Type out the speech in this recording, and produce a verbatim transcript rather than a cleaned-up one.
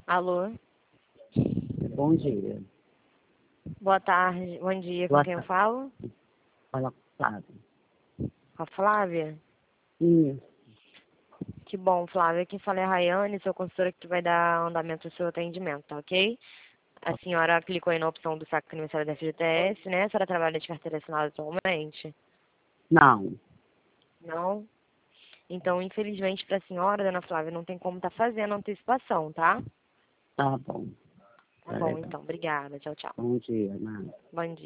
Alô? Bom dia. Boa tarde, bom dia, Boa com quem eu tarde. falo? Fala com o Flávio. Com a Flávia? Isso. Que bom, Flávia. Quem fala é a Rayane, sou consultora que vai dar andamento ao seu atendimento, tá ok? A senhora clicou aí na opção do saque aniversário da F G T S, né? A senhora trabalha de carteira assinada atualmente? Não. Não? Então, infelizmente, para a senhora, dona Flávia, não tem como estar fazendo antecipação, tá? Tá bom. Tá bom, então. Obrigada. Tchau, tchau. Bom dia, Nada. Bom dia.